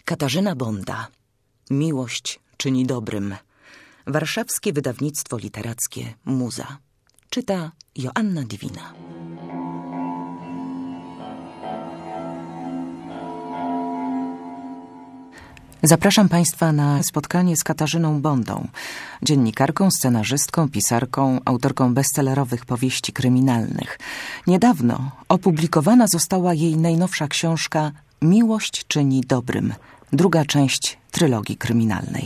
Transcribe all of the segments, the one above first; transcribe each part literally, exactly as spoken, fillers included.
Katarzyna Bonda. Miłość czyni dobrym. Warszawskie wydawnictwo literackie Muza. Czyta Joanna Dwina. Zapraszam Państwa na spotkanie z Katarzyną Bondą, dziennikarką, scenarzystką, pisarką, autorką bestsellerowych powieści kryminalnych. Niedawno opublikowana została jej najnowsza książka Miłość czyni dobrym, druga część trylogii kryminalnej.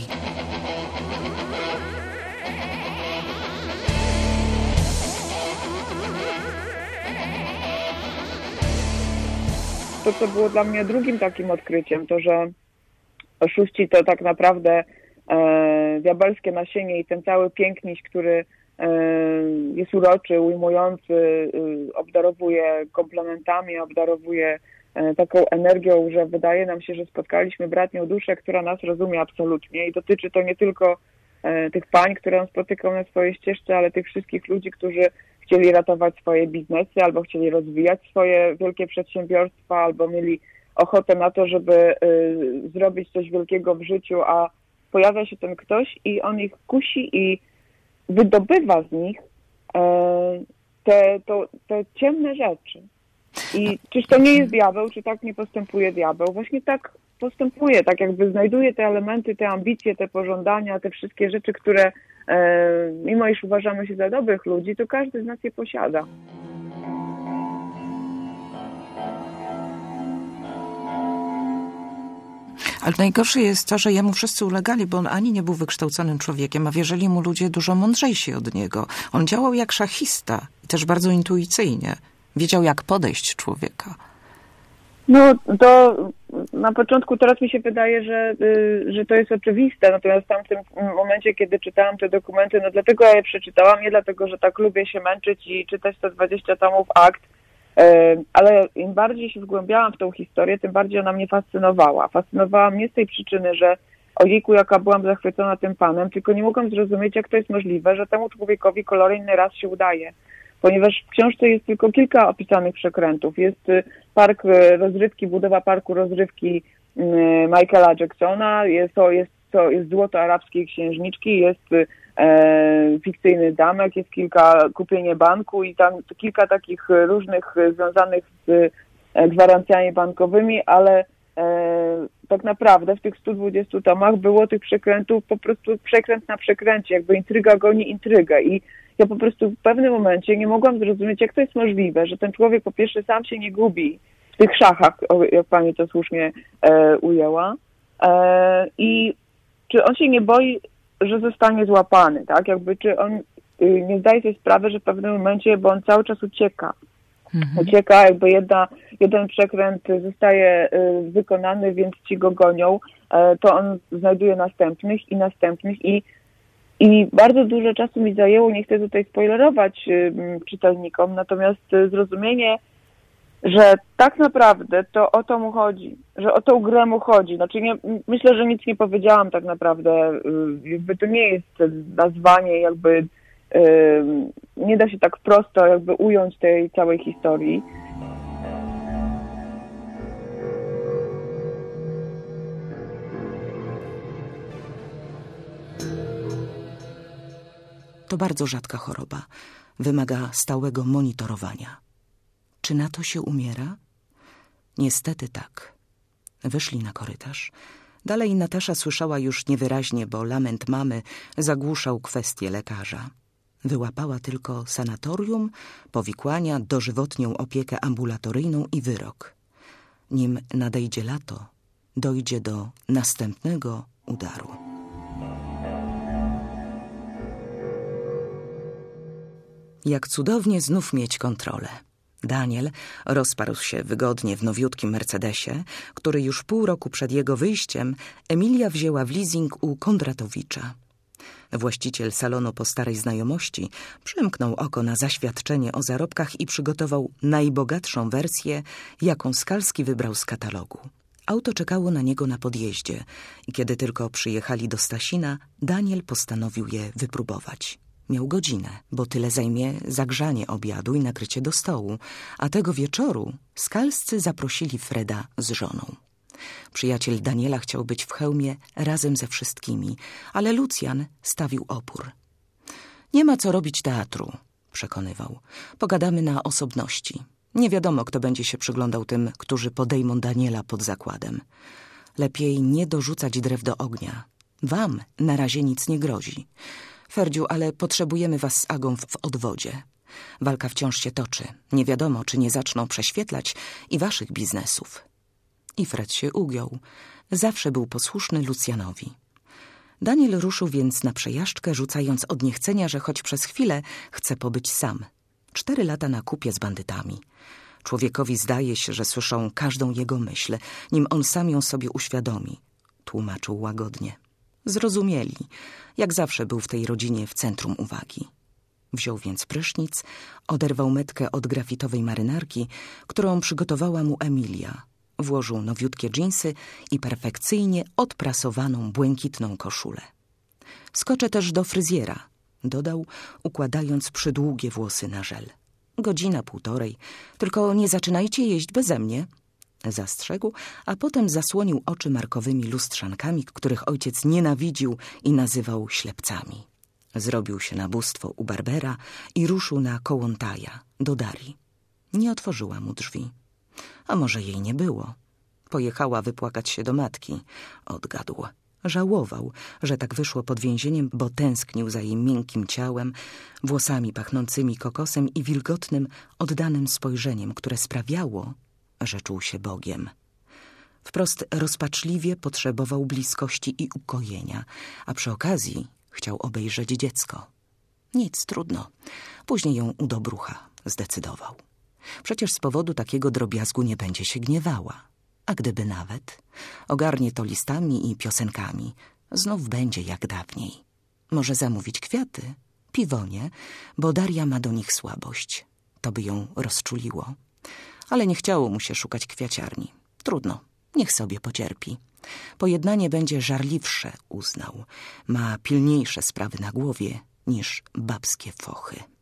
To, co było dla mnie drugim takim odkryciem, to, że oszuści to tak naprawdę e, diabelskie nasienie i ten cały piękniś, który e, jest uroczy, ujmujący, e, obdarowuje komplementami, obdarowuje e, taką energią, że wydaje nam się, że spotkaliśmy bratnią duszę, która nas rozumie absolutnie i dotyczy to nie tylko e, tych pań, które on spotykał na swojej ścieżce, ale tych wszystkich ludzi, którzy chcieli ratować swoje biznesy, albo chcieli rozwijać swoje wielkie przedsiębiorstwa, albo mieli ochotę na to, żeby y, zrobić coś wielkiego w życiu, a pojawia się ten ktoś i on ich kusi i wydobywa z nich y, te, to, te ciemne rzeczy. I czyż to nie jest diabeł, czy tak nie postępuje diabeł? Właśnie tak postępuje, tak jakby znajduje te elementy, te ambicje, te pożądania, te wszystkie rzeczy, które y, mimo iż uważamy się za dobrych ludzi, to każdy z nas je posiada. Ale najgorsze jest to, że jemu wszyscy ulegali, bo on ani nie był wykształconym człowiekiem, a wierzyli mu ludzie dużo mądrzejsi od niego. On działał jak szachista i też bardzo intuicyjnie. Wiedział, jak podejść człowieka. No to na początku teraz mi się wydaje, że, że to jest oczywiste, natomiast w tamtym momencie, kiedy czytałam te dokumenty, no dlatego ja je przeczytałam, nie dlatego, że tak lubię się męczyć i czytać sto dwadzieścia tomów akt, ale im bardziej się wgłębiałam w tą historię, tym bardziej ona mnie fascynowała. Fascynowała mnie z tej przyczyny, że ojejku, jaka byłam zachwycona tym panem, tylko nie mogłam zrozumieć, jak to jest możliwe, że temu człowiekowi kolejny raz się udaje. Ponieważ w książce jest tylko kilka opisanych przekrętów. Jest park rozrywki, budowa parku rozrywki Michaela Jacksona, jest to, jest to jest złoto arabskiej księżniczki, jest e, fikcyjny zamek, jest kilka, kupienie banku i tam kilka takich różnych związanych z e, gwarancjami bankowymi, ale e, tak naprawdę w tych stu dwudziestu tomach było tych przekrętów po prostu przekręt na przekręcie, jakby intryga goni intrygę i ja po prostu w pewnym momencie nie mogłam zrozumieć, jak to jest możliwe, że ten człowiek po pierwsze sam się nie gubi w tych szachach, jak pani to słusznie e, ujęła, e, i czy on się nie boi, że zostanie złapany, tak? Jakby czy on y, nie zdaje sobie sprawy, że w pewnym momencie, bo on cały czas ucieka. Mhm. Ucieka, jakby jedna, jeden przekręt zostaje y, wykonany, więc ci go gonią, y, to on znajduje następnych i następnych i I bardzo dużo czasu mi zajęło, nie chcę tutaj spoilerować y, czytelnikom, natomiast y, zrozumienie, że tak naprawdę to o to mu chodzi, że o tą grę mu chodzi. Znaczy nie, myślę, że nic nie powiedziałam tak naprawdę, y, jakby to nie jest nazwanie, jakby y, nie da się tak prosto jakby ująć tej całej historii. To bardzo rzadka choroba. Wymaga stałego monitorowania. Czy na to się umiera? Niestety tak. Wyszli na korytarz. Dalej Natasza słyszała już niewyraźnie, bo lament mamy zagłuszał kwestię lekarza. Wyłapała tylko sanatorium, powikłania, dożywotnią opiekę ambulatoryjną i wyrok. Nim nadejdzie lato, dojdzie do następnego udaru. Jak cudownie znów mieć kontrolę. Daniel rozparł się wygodnie w nowiutkim Mercedesie, który już pół roku przed jego wyjściem Emilia wzięła w leasing u Kondratowicza. Właściciel salonu po starej znajomości przymknął oko na zaświadczenie o zarobkach i przygotował najbogatszą wersję, jaką Skalski wybrał z katalogu. Auto czekało na niego na podjeździe i kiedy tylko przyjechali do Stasina, Daniel postanowił je wypróbować. Miał godzinę, bo tyle zajmie zagrzanie obiadu i nakrycie do stołu, a tego wieczoru Skalscy zaprosili Freda z żoną. Przyjaciel Daniela chciał być w hełmie razem ze wszystkimi, ale Lucjan stawił opór. Nie ma co robić teatru, przekonywał. Pogadamy na osobności. Nie wiadomo, kto będzie się przyglądał tym, którzy podejmą Daniela pod zakładem. Lepiej nie dorzucać drew do ognia. Wam na razie nic nie grozi. Ferdziu, ale potrzebujemy was z Agą w odwodzie. Walka wciąż się toczy. Nie wiadomo, czy nie zaczną prześwietlać i waszych biznesów. I Fred się ugiął. Zawsze był posłuszny Lucjanowi. Daniel ruszył więc na przejażdżkę, rzucając od niechcenia, że choć przez chwilę chce pobyć sam. Cztery lata na kupie z bandytami. Człowiekowi zdaje się, że słyszą każdą jego myśl, nim on sam ją sobie uświadomi. Tłumaczył łagodnie. Zrozumieli. Jak zawsze był w tej rodzinie w centrum uwagi. Wziął więc prysznic, oderwał metkę od grafitowej marynarki, którą przygotowała mu Emilia. Włożył nowiutkie dżinsy i perfekcyjnie odprasowaną błękitną koszulę. Skoczę też do fryzjera, dodał, układając przydługie włosy na żel. Godzina, półtorej, tylko nie zaczynajcie jeść beze mnie, zastrzegł, a potem zasłonił oczy markowymi lustrzankami, których ojciec nienawidził i nazywał ślepcami. Zrobił się na bóstwo u Barbera i ruszył na Kołłątaja, do Darii. Nie otworzyła mu drzwi. A może jej nie było? Pojechała wypłakać się do matki, odgadł. Żałował, że tak wyszło pod więzieniem, bo tęsknił za jej miękkim ciałem, włosami pachnącymi kokosem i wilgotnym, oddanym spojrzeniem, które sprawiało, że czuł się Bogiem. Wprost rozpaczliwie potrzebował bliskości i ukojenia, a przy okazji chciał obejrzeć dziecko. Nic, trudno. Później ją udobrucha, zdecydował. Przecież z powodu takiego drobiazgu nie będzie się gniewała. A gdyby nawet, ogarnie to listami i piosenkami. Znów będzie jak dawniej. Może zamówić kwiaty, piwonie, bo Daria ma do nich słabość. To by ją rozczuliło. Ale nie chciało mu się szukać kwiaciarni. Trudno, niech sobie pocierpi. Pojednanie będzie żarliwsze, uznał. Ma pilniejsze sprawy na głowie niż babskie fochy.